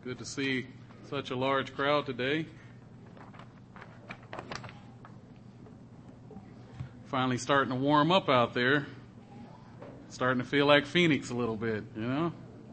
Good to see such a large crowd today. Finally starting to warm up out there. Starting to feel like Phoenix a little bit, you know?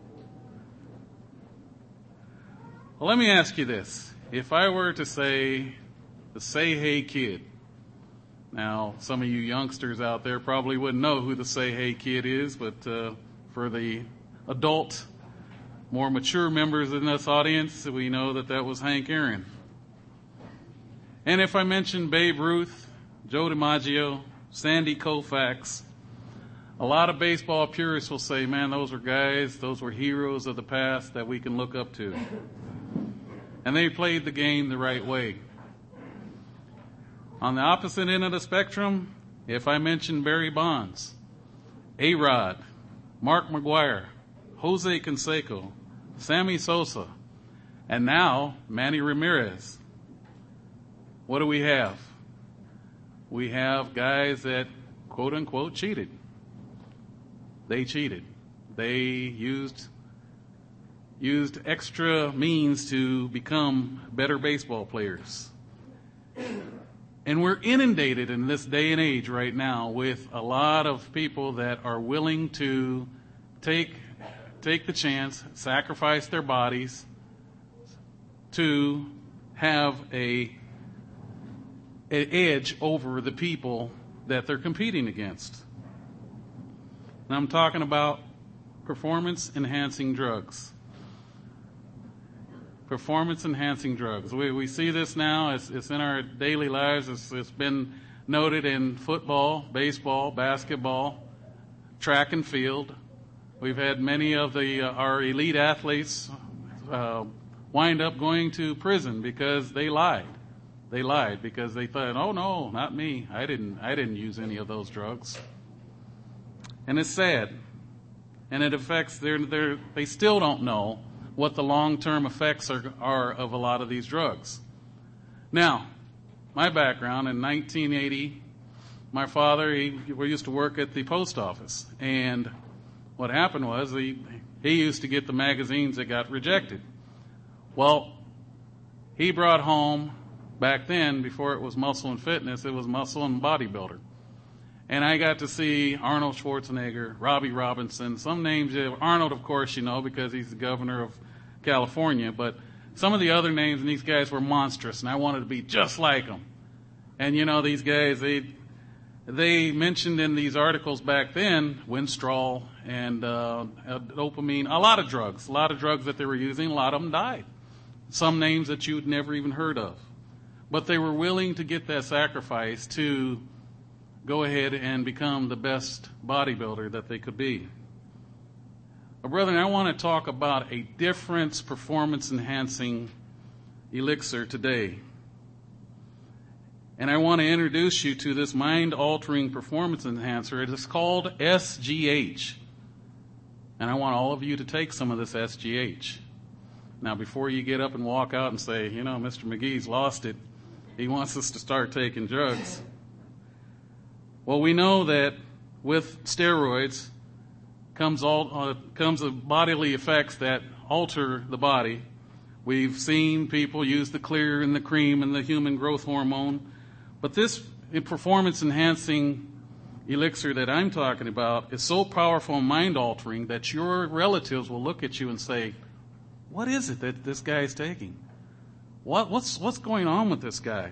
Well, let me ask you this. If I were to say the Say Hey Kid, now some of you youngsters out there probably wouldn't know who the Say Hey Kid is, but for the adult, more mature members in this audience, we know that was Hank Aaron. And if I mention Babe Ruth, Joe DiMaggio, Sandy Koufax, a lot of baseball purists will say, man, those were heroes of the past that we can look up to. And they played the game the right way. On the opposite end of the spectrum, if I mention Barry Bonds, A-Rod, Mark McGwire, Jose Canseco, Sammy Sosa, and now Manny Ramirez, what do we have? We have guys that, quote unquote, cheated. They cheated. They used extra means to become better baseball players. And we're inundated in this day and age right now with a lot of people that are willing to take the chance, sacrifice their bodies to have an edge over the people that they're competing against. And I'm talking about performance-enhancing drugs. Performance-enhancing drugs. We see this now. It's in our daily lives. It's been noted in football, baseball, basketball, track and field. We've had many of our elite athletes wind up going to prison because they lied. They lied because they thought, oh no, not me. I didn't use any of those drugs. And it's sad. And it affects they still don't know what the long-term effects are of a lot of these drugs. Now, my background in 1980, my father, we used to work at the post office. And what happened was he used to get the magazines that got rejected. Well, he brought home, back then, before it was Muscle and Fitness, it was Muscle and Bodybuilder. And I got to see Arnold Schwarzenegger, Robbie Robinson, some names. Arnold, of course, you know, because he's the governor of California. But some of the other names, and these guys were monstrous, and I wanted to be just like them. And, you know, these guys, they mentioned in these articles back then, Winstrol and dopamine, a lot of drugs that they were using. A lot of them died. Some names that you'd never even heard of. But they were willing to get that sacrifice to go ahead and become the best bodybuilder that they could be. Well, brethren, I want to talk about a different performance-enhancing elixir today. And I want to introduce you to this mind-altering performance enhancer. It is called SGH. And I want all of you to take some of this SGH. Now, before you get up and walk out and say, you know, Mr. McGee's lost it. He wants us to start taking drugs. Well, we know that with steroids comes the bodily effects that alter the body. We've seen people use the clear and the cream and the human growth hormone. But this performance-enhancing elixir that I'm talking about is so powerful and mind-altering that your relatives will look at you and say, what is it that this guy is taking? What's going on with this guy?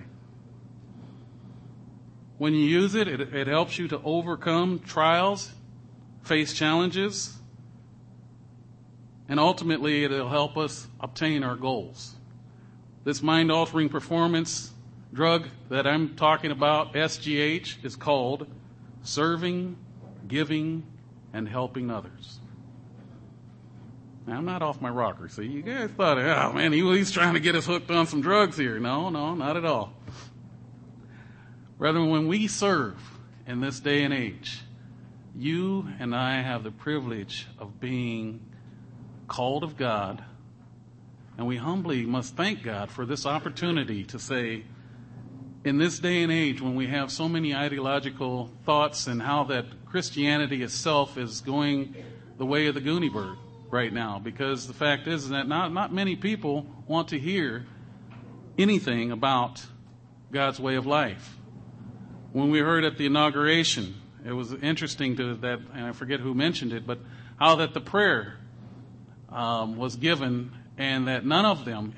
When you use it, it helps you to overcome trials, face challenges, and ultimately it'll help us obtain our goals. This mind-altering performance drug that I'm talking about, SGH, is called Serving, Giving, and Helping Others. Now, I'm not off my rocker. See, you guys thought, oh man, he's trying to get us hooked on some drugs here. No, not at all. Rather, when we serve in this day and age, you and I have the privilege of being called of God, and we humbly must thank God for this opportunity to say, in this day and age when we have so many ideological thoughts and how that Christianity itself is going the way of the Goonie bird, right now, because the fact is that not many people want to hear anything about God's way of life. When we heard at the inauguration, it was interesting and I forget who mentioned it, but how that the prayer was given, and that none of the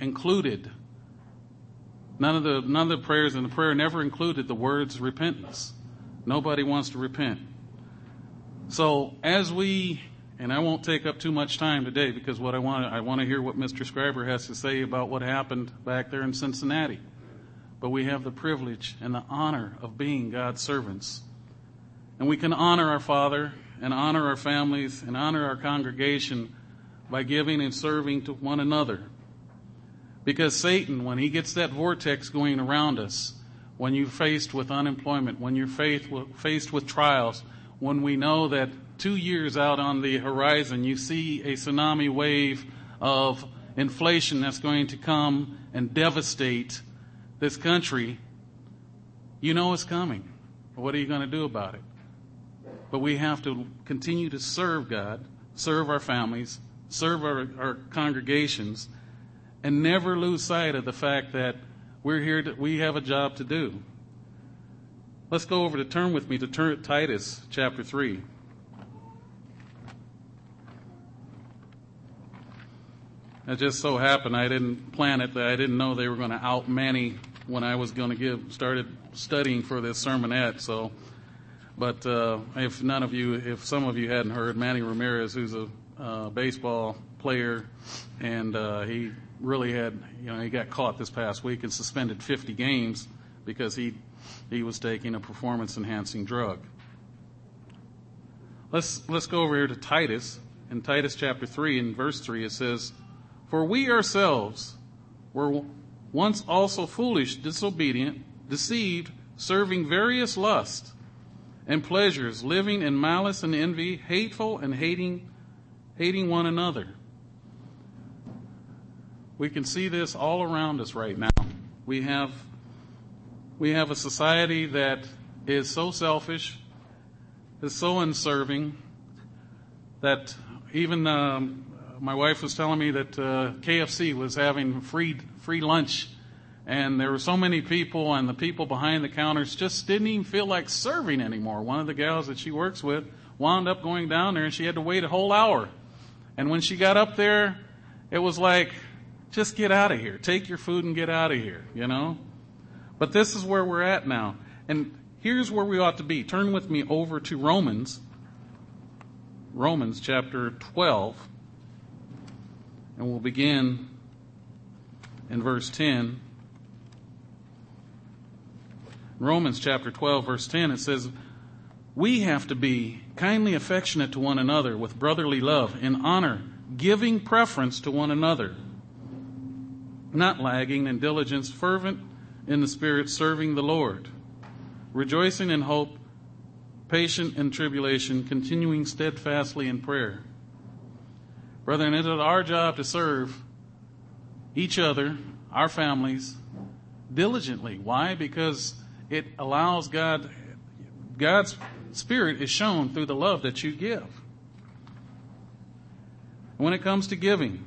prayers in the prayer never included the words repentance. Nobody wants to repent. So and I won't take up too much time today, because I want to hear what Mr. Scriber has to say about what happened back there in Cincinnati. But we have the privilege and the honor of being God's servants. And we can honor our Father and honor our families and honor our congregation by giving and serving to one another. Because Satan, when he gets that vortex going around us, when you're faced with unemployment, when you're faced with trials, when we know that 2 years out on the horizon you see a tsunami wave of inflation that's going to come and devastate this country, you know it's coming. What are you going to do about it? But we have to continue to serve God, serve our families, serve our congregations, and never lose sight of the fact that we have a job to do. Let's go over turn with me to Titus chapter 3. It just so happened, I didn't plan it, that I didn't know they were going to out Manny when I was going to started studying for this sermonette. But if some of you hadn't heard, Manny Ramirez, who's a baseball player, and he really he got caught this past week and suspended 50 games because he was taking a performance-enhancing drug. Let's go over here to Titus. In Titus chapter 3, in verse 3, it says, "For we ourselves were once also foolish, disobedient, deceived, serving various lusts and pleasures, living in malice and envy, hateful and hating one another." We can see this all around us right now. We have a society that is so selfish, is so unserving, that even my wife was telling me that KFC was having free lunch, and there were so many people, and the people behind the counters just didn't even feel like serving anymore. One of the gals that she works with wound up going down there, and she had to wait a whole hour. And when she got up there, it was like, just get out of here. Take your food and get out of here, you know? But this is where we're at now. And here's where we ought to be. Turn with me over to Romans chapter 12. And we'll begin in verse 10. Romans chapter 12, verse 10, it says, "We have to be kindly affectionate to one another with brotherly love, in honor, giving preference to one another, not lagging in diligence, fervent in the Spirit, serving the Lord, rejoicing in hope, patient in tribulation, continuing steadfastly in prayer." Brethren, it is our job to serve each other, our families, diligently. Why? Because it allows God's Spirit is shown through the love that you give. When it comes to giving,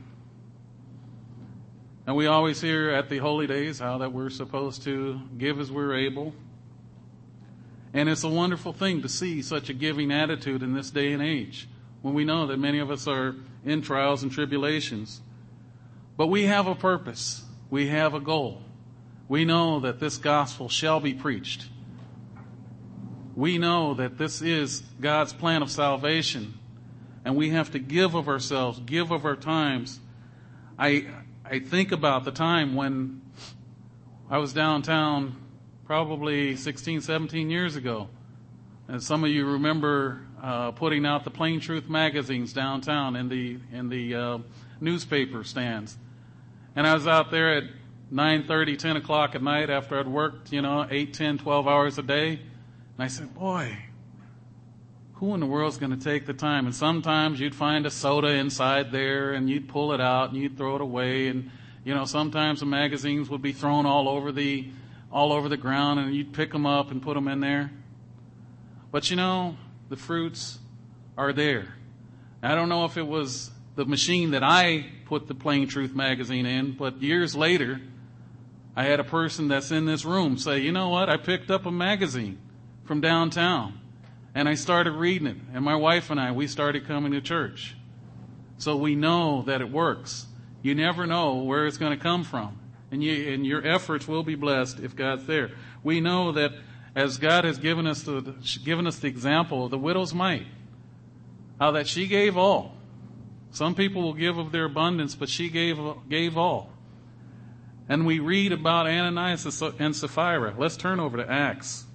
and we always hear at the holy days how that we're supposed to give as we're able. And it's a wonderful thing to see such a giving attitude in this day and age, when we know that many of us are in trials and tribulations. But we have a purpose. We have a goal. We know that this gospel shall be preached. We know that this is God's plan of salvation, and we have to give of ourselves, give of our times. I think about the time when I was downtown probably 16, 17 years ago. And some of you remember putting out the Plain Truth magazines downtown in the newspaper stands. And I was out there at 9:30, 10 o'clock at night after I'd worked, 8, 10, 12 hours a day. And I said, boy, who in the world's going to take the time? And sometimes you'd find a soda inside there, and you'd pull it out and you'd throw it away. And sometimes the magazines would be thrown all over the ground, and you'd pick them up and put them in there. But the fruits are there. I don't know if it was the machine that I put the Plain Truth magazine in, but years later, I had a person that's in this room say, you know what, I picked up a magazine from downtown, and I started reading it, and my wife and I, we started coming to church. So we know that it works. You never know where it's going to come from, and your efforts will be blessed if God's there. We know that as God has given us the example of the widow's mite, how that she gave all. Some people will give of their abundance, but she gave all. And we read about Ananias and Sapphira. Let's turn over to Acts.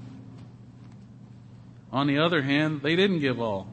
On the other hand, they didn't give all.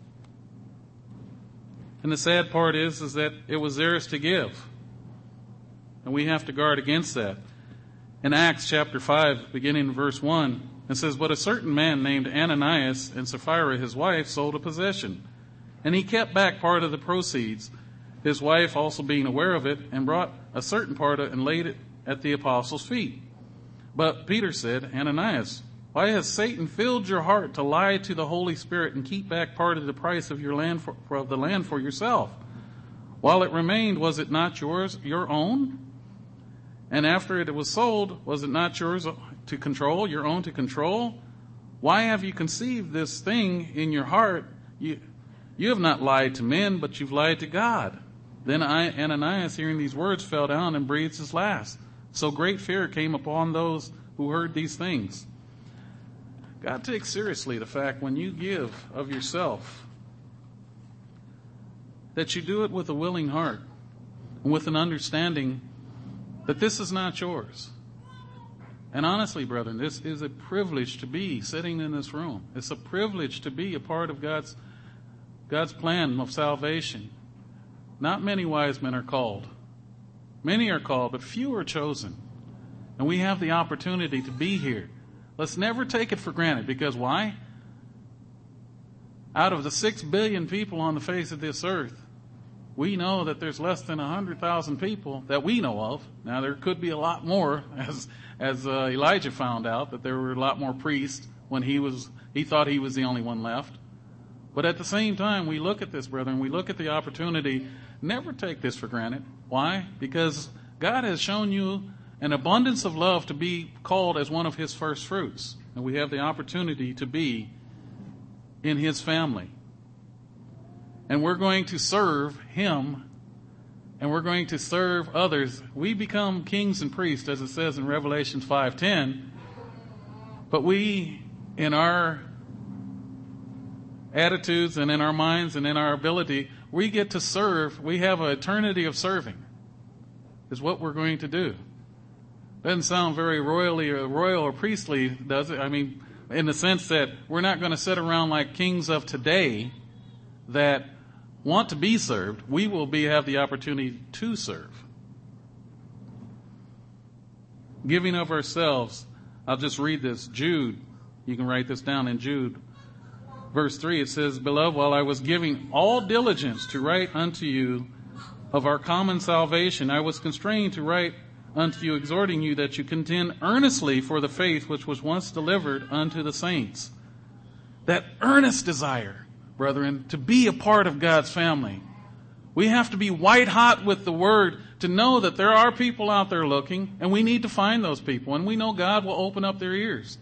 And the sad part is that it was theirs to give. And we have to guard against that. In Acts chapter 5, beginning in verse 1, it says, "But a certain man named Ananias and Sapphira, his wife, sold a possession. And he kept back part of the proceeds, his wife also being aware of it, and brought a certain part and laid it at the apostles' feet. But Peter said, Ananias, why has Satan filled your heart to lie to the Holy Spirit and keep back part of the price of your land of the land for yourself? While it remained, was it not your own? And after it was sold, was it not yours to control, your own to control? Why have you conceived this thing in your heart? You have not lied to men, but you've lied to God." Then Ananias, hearing these words, fell down and breathed his last. So great fear came upon those who heard these things. God takes seriously the fact when you give of yourself, that you do it with a willing heart and with an understanding that this is not yours. And honestly, brethren, this is a privilege to be sitting in this room. It's a privilege to be a part of God's plan of salvation. Not many wise men are called. Many are called, but few are chosen. And we have the opportunity to be here. Let's never take it for granted, because why? Out of the 6 billion people on the face of this earth, we know that there's less than 100,000 people that we know of. Now, there could be a lot more, as Elijah found out, that there were a lot more priests when he thought he was the only one left. But at the same time, we look at this, brethren, we look at the opportunity. Never take this for granted. Why? Because God has shown you an abundance of love to be called as one of His first fruits. And we have the opportunity to be in His family. And we're going to serve Him, and we're going to serve others. We become kings and priests, as it says in Revelation 5:10. But we, in our attitudes and in our minds and in our ability, we get to serve. We have an eternity of serving, is what we're going to do. Doesn't sound very royal or priestly, does it? I mean, in the sense that we're not going to sit around like kings of today that want to be served. We will have the opportunity to serve. Giving of ourselves. I'll just read this. Jude. You can write this down in Jude. Verse 3, it says, "Beloved, while I was giving all diligence to write unto you of our common salvation, I was constrained to write unto you, exhorting you that you contend earnestly for the faith which was once delivered unto the saints." That earnest desire, brethren, to be a part of God's family. We have to be white hot with the Word to know that there are people out there looking, and we need to find those people. And we know God will open up their ears.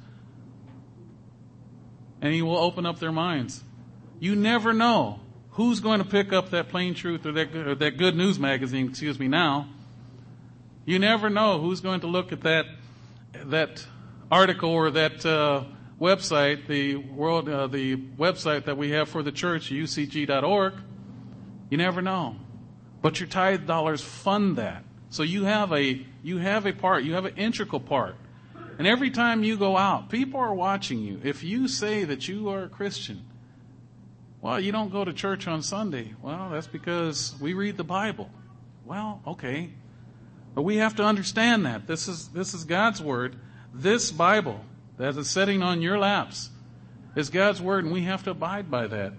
And He will open up their minds. You never know who's going to pick up that Plain Truth or that Good News magazine, now. You never know who's going to look at that article or that website, the website that we have for the church, ucg.org. You never know. But your tithe dollars fund that. So you have a part, you have an integral part. And every time you go out, people are watching you. If you say that you are a Christian, well, you don't go to church on Sunday. Well, that's because we read the Bible. Well, okay. But we have to understand that. This is God's Word. This Bible that is sitting on your laps is God's Word, and we have to abide by that.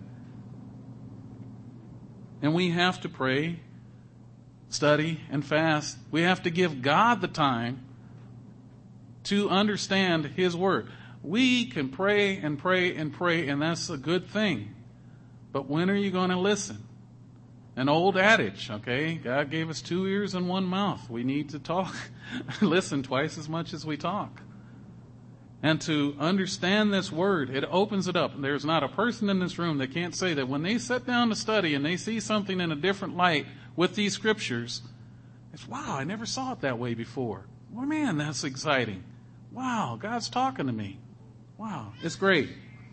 And we have to pray, study, and fast. We have to give God the time to understand His Word. We can pray and pray and pray, and that's a good thing. But when are you going to listen? An old adage, okay? God gave us 2 ears and 1 mouth. We need to talk, listen twice as much as we talk. And to understand this word, it opens it up. There's not a person in this room that can't say that when they sit down to study and they see something in a different light with these scriptures, it's, wow, I never saw it that way before. Well, man, that's exciting. Wow, God's talking to me. Wow, it's great.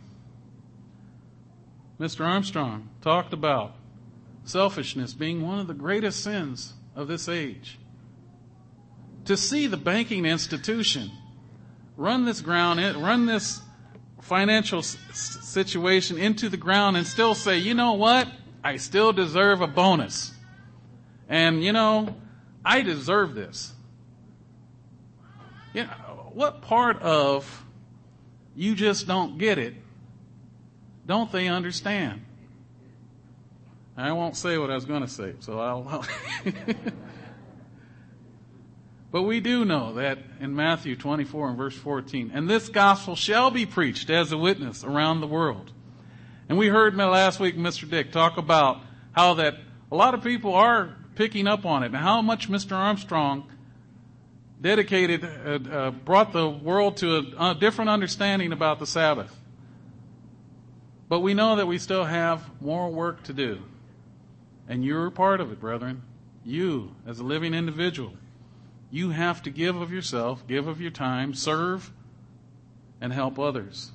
Mr. Armstrong talked about selfishness being one of the greatest sins of this age. To see the banking institution run this financial situation into the ground and still say, you know what? I still deserve a bonus. And, I deserve this. What part of you just don't get it don't they understand? I won't say what I was going to say, so I'll But we do know that in Matthew 24 and verse 14, and this gospel shall be preached as a witness around the world. And we heard last week Mr. Dick talk about how that a lot of people are picking up on it and how much Mr. Armstrong brought the world to a different understanding about the Sabbath. But we know that we still have more work to do. And you're a part of it, brethren. You, as a living individual, you have to give of yourself, give of your time, serve, and help others.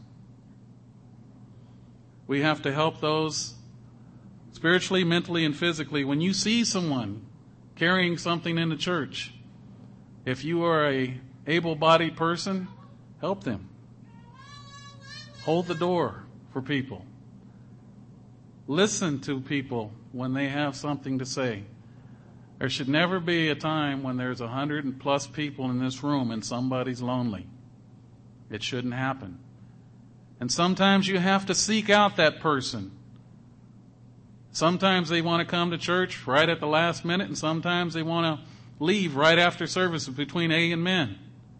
We have to help those spiritually, mentally, and physically. When you see someone carrying something in the church, if you are a able-bodied person, help them. Hold the door for people. Listen to people when they have something to say. There should never be a time when there's 100+ people in this room and somebody's lonely. It shouldn't happen. And sometimes you have to seek out that person. Sometimes they want to come to church right at the last minute, and sometimes they want to leave right after service between A and men.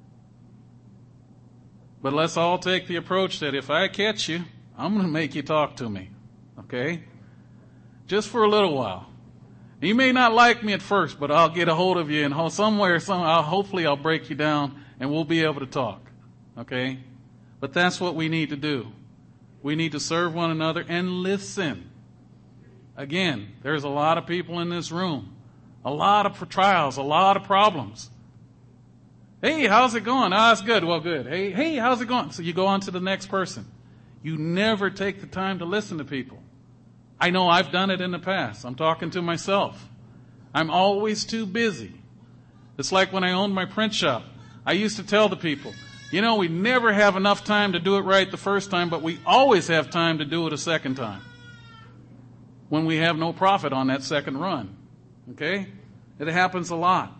But let's all take the approach that if I catch you, I'm going to make you talk to me. Okay? Just for a little while. You may not like me at first, but I'll get a hold of you, and hopefully I'll break you down, and we'll be able to talk. Okay? But that's what we need to do. We need to serve one another and listen. Again, there's a lot of people in this room. A lot of trials, a lot of problems. Hey, how's it going? It's good. Well, good. Hey, how's it going? So you go on to the next person. You never take the time to listen to people. I know I've done it in the past. I'm talking to myself. I'm always too busy. It's like when I owned my print shop. I used to tell the people, we never have enough time to do it right the first time, but we always have time to do it a second time. When we have no profit on that second run. Okay? It happens a lot.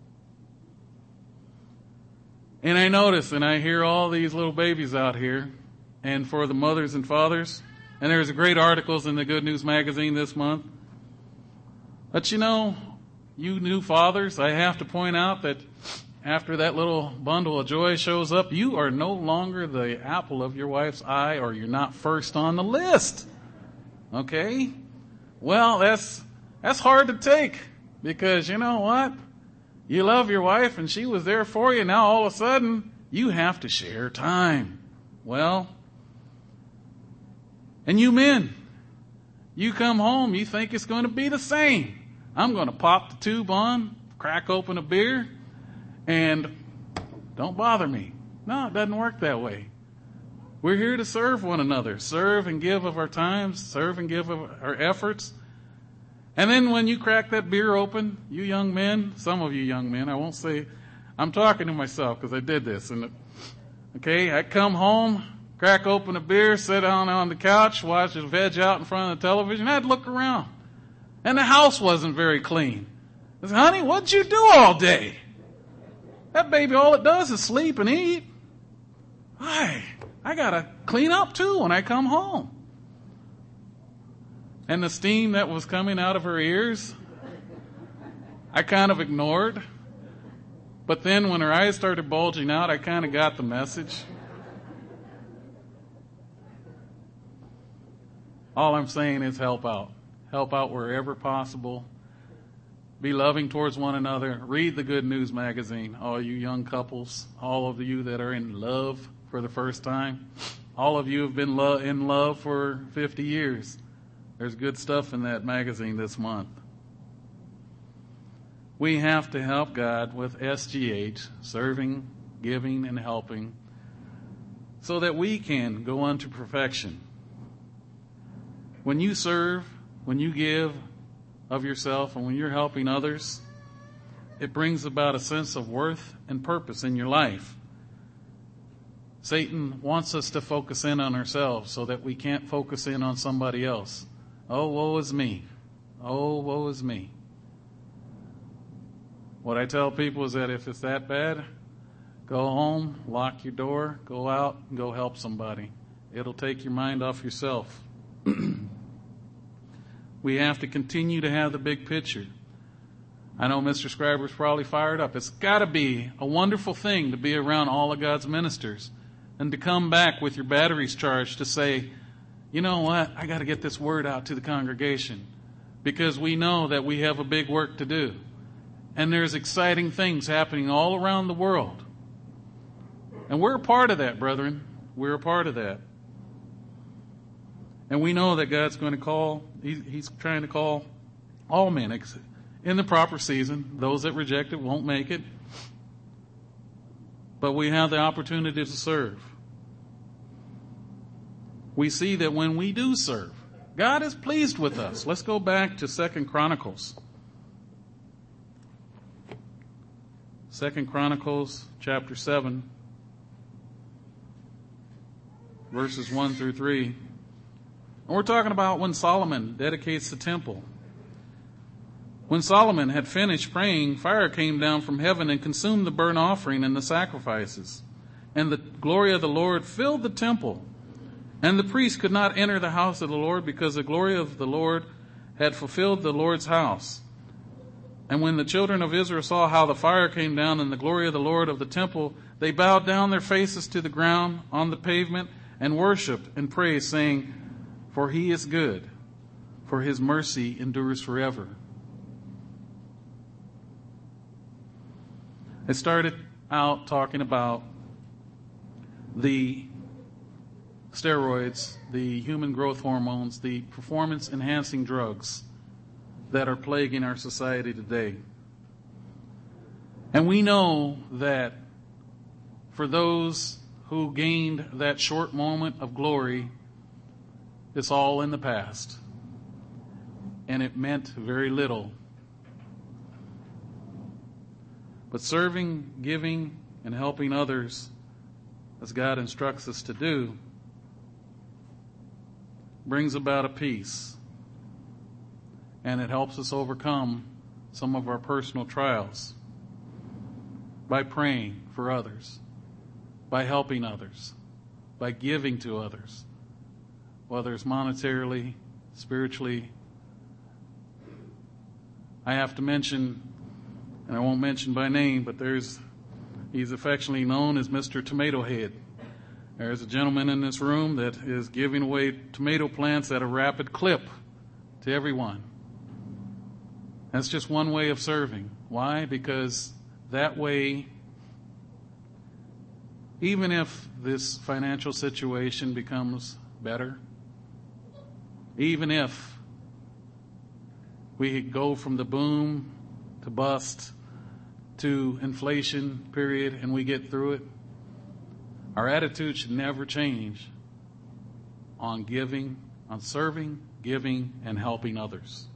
And I notice and I hear all these little babies out here, and for the mothers and fathers, and there's great articles in the Good News magazine this month. But you new fathers, I have to point out that after that little bundle of joy shows up, you are no longer the apple of your wife's eye, or you're not first on the list. Okay? Well, that's hard to take, because you know what? You love your wife and she was there for you. Now all of a sudden you have to share time. Well, and you men, you come home, you think it's going to be the same. I'm going to pop the tube on, crack open a beer, and don't bother me. No, it doesn't work that way. We're here to serve one another, serve and give of our times, serve and give of our efforts. And then when you crack that beer open, you young men, some of you young men, I won't say, I'm talking to myself because I did this. I come home, crack open a beer, sit down on the couch, watch the veg out in front of the television. I'd look around. And the house wasn't very clean. I said, honey, what'd you do all day? That baby, all it does is sleep and eat. I got to clean up too when I come home. And the steam that was coming out of her ears, I kind of ignored. But then when her eyes started bulging out, I kind of got the message. All I'm saying is help out. help out wherever possible. Be loving towards one another. Read the Good News magazine, all you young couples, all of you that are in love for the first time. All of you have been in love for 50 years. There's good stuff in that magazine this month. We have to help God with SGH, serving, giving, and helping, so that we can go unto perfection. When you serve, when you give of yourself, and when you're helping others, it brings about a sense of worth and purpose in your life. Satan wants us to focus in on ourselves so that we can't focus in on somebody else. Oh, woe is me. Oh, woe is me. What I tell people is that if it's that bad, go home, lock your door, go out, and go help somebody. It'll take your mind off yourself. We have to continue to have the big picture. I know Mr. Scriber's probably fired up. It's got to be a wonderful thing to be around all of God's ministers and to come back with your batteries charged to say, you know what, I got to get this word out to the congregation because we know that we have a big work to do. And there's exciting things happening all around the world. And we're a part of that, brethren. We're a part of that. And we know that God's going to call, He's trying to call all men in the proper season. Those that reject it won't make it. But we have the opportunity to serve. We see that when we do serve, God is pleased with us. Let's go back to 2 Chronicles. 2 Chronicles chapter 7, verses 1 through 3. And we're talking about when Solomon dedicates the temple. When Solomon had finished praying, fire came down from heaven and consumed the burnt offering and the sacrifices. And the glory of the Lord filled the temple. And the priest could not enter the house of the Lord because the glory of the Lord had fulfilled the Lord's house. And when the children of Israel saw how the fire came down and the glory of the Lord of the temple, they bowed down their faces to the ground on the pavement and worshipped and praised, saying, for He is good, for His mercy endures forever. I started out talking about the steroids, the human growth hormones, the performance-enhancing drugs that are plaguing our society today. And we know that for those who gained that short moment of glory, it's all in the past. And it meant very little. But serving, giving, and helping others, as God instructs us to do, brings about a peace. And it helps us overcome some of our personal trials by praying for others, by helping others, by giving to others, whether it's monetarily, spiritually. I have to mention, and I won't mention by name, but he's affectionately known as Mr. Tomato Head. There's a gentleman in this room that is giving away tomato plants at a rapid clip to everyone. That's just one way of serving. Why? Because that way, even if this financial situation becomes better, even if we go from the boom to bust to inflation period and we get through it, our attitude should never change on giving, on serving, giving, and helping others.